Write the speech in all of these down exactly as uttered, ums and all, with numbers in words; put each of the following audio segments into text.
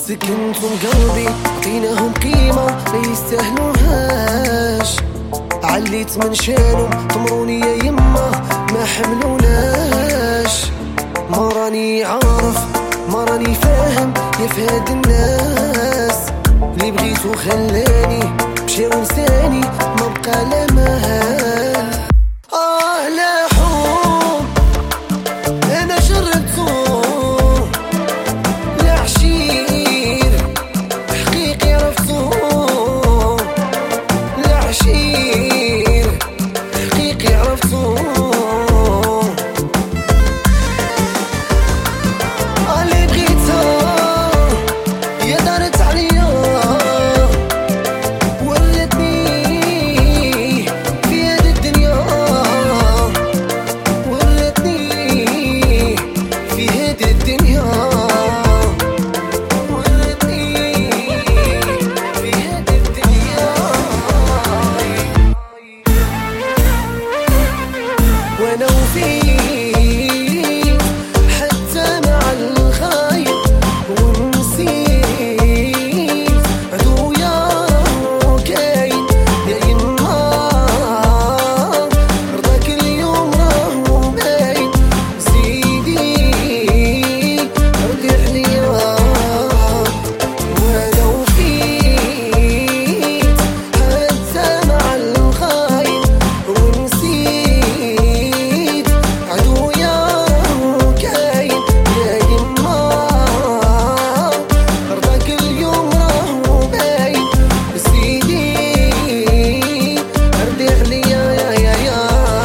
سكنتم قلبي عطيناهم قيمة ما يستاهلوهاش، عليت من شانهم طمروني يا يما ما حملوناش. ما راني عارف ما راني فاهم يا فهاد الناس، اللي بغيتو خلاني مشى ونساني ما بقى لا مهال. آه لا حب أنا جربتو، لا عشير حقيقي عرفتو، لا عشير حقيقي عرفتو. اللي بغيتها يا دارت عليا ورتني في هاد الدنيا، ورتني في هاد الدنيا، ورتني في هاد الدنيا. وانا وفيك حتى مع الخايب ونسيت عدويا كاين يا يما، رضاك اليوم راهو باين، زيدي ردي عليا. وانا وفيك حتى مع الخايب ونسيت عدويا كاين يا يما، رضاك اليوم راهو باين، زيدي ردي عليا يا يا يا.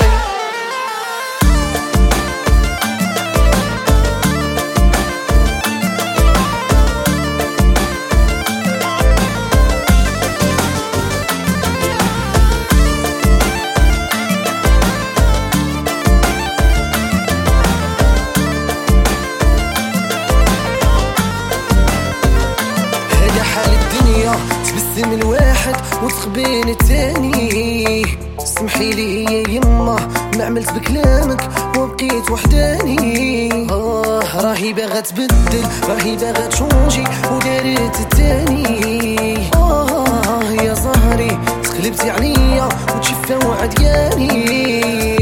هذا حال الدنيا، تبسم الواحد وتخبين التاني. سمحي لي يا يما ما عملت بكلامك وبقيت وحداني. آه راهي باغا تبدل راهي باغا تشونجي ودارت التاني. آه يا زهري تقلبتي عليا وتشفى وعدياني.